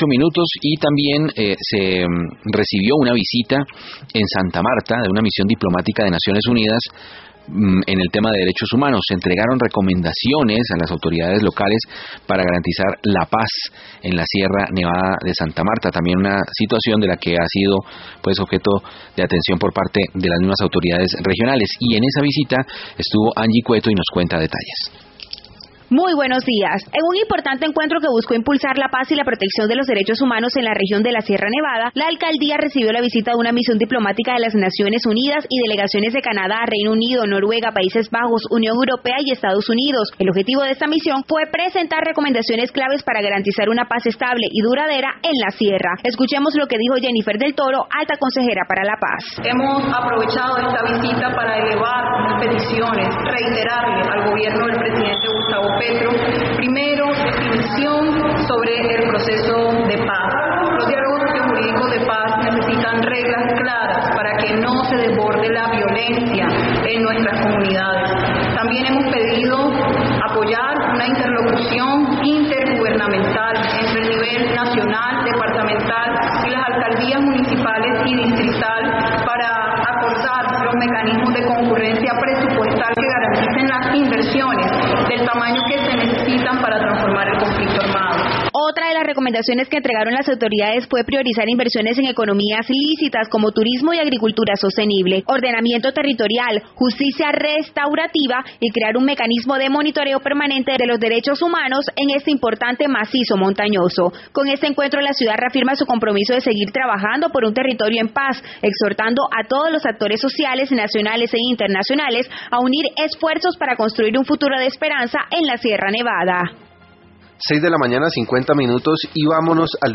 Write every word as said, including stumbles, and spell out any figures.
minutos y también eh, se recibió una visita en Santa Marta de una misión diplomática de Naciones Unidas en el tema de derechos humanos. Se entregaron recomendaciones a las autoridades locales para garantizar la paz en la Sierra Nevada de Santa Marta, también una situación de la que ha sido pues objeto de atención por parte de las mismas autoridades regionales. Y en esa visita estuvo Angie Cueto y nos cuenta detalles. Muy buenos días. En un importante encuentro que buscó impulsar la paz y la protección de los derechos humanos en la región de la Sierra Nevada, la alcaldía recibió la visita de una misión diplomática de las Naciones Unidas y delegaciones de Canadá, Reino Unido, Noruega, Países Bajos, Unión Europea y Estados Unidos. El objetivo de esta misión fue presentar recomendaciones claves para garantizar una paz estable y duradera en la sierra. Escuchemos lo que dijo Jennifer del Toro, alta consejera para la paz. Hemos aprovechado esta visita para elevar peticiones, reiterarle al gobierno del presidente Gustavo Petro, primero, definición sobre el proceso de paz. Los diálogos sociojurídicos de paz necesitan reglas claras para que no se desborde la violencia en nuestras comunidades. También hemos pedido apoyar una interlocución intergubernamental entre el nivel nacional, departamental y las alcaldías municipales y distrital para acordar los mecanismos de concurrencia presupuestal que garanticen las inversiones del tamaño que se necesitan para transformar el conflicto armado. Otra de las recomendaciones que entregaron las autoridades fue priorizar inversiones en economías lícitas como turismo y agricultura sostenible, ordenamiento territorial, justicia restaurativa y crear un mecanismo de monitoreo permanente de los derechos humanos en este importante macizo montañoso. Con este encuentro, la ciudad reafirma su compromiso de seguir trabajando por un territorio en paz, exhortando a todos los actores sociales, nacionales e internacionales a unir esfuerzos para construir un futuro de esperanza en la Sierra Nevada. seis de la mañana, cincuenta minutos, y vámonos al